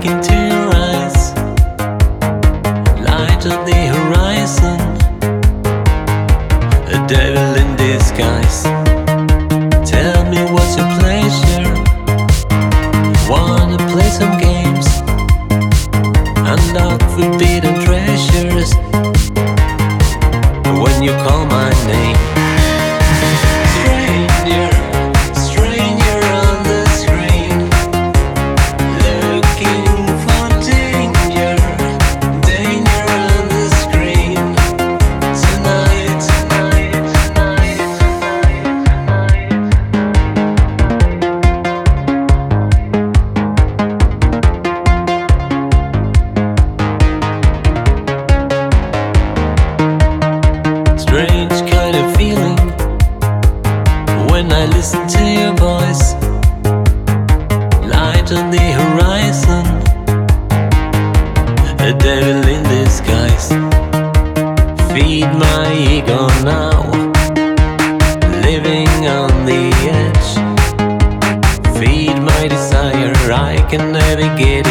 into your eyes, light on the horizon, a devil in disguise. Tell me what's your pleasure? Wanna play some games, unlock forbidden treasures when you call my name. Stranger, stranger on the screen, looking for danger, danger on the screen. Tonight, tonight, tonight, tonight. Strange kind of feeling when I listen to your voice, light on the horizon, a devil in disguise. Feed my ego now, living on the edge. Feed my desire, I can navigate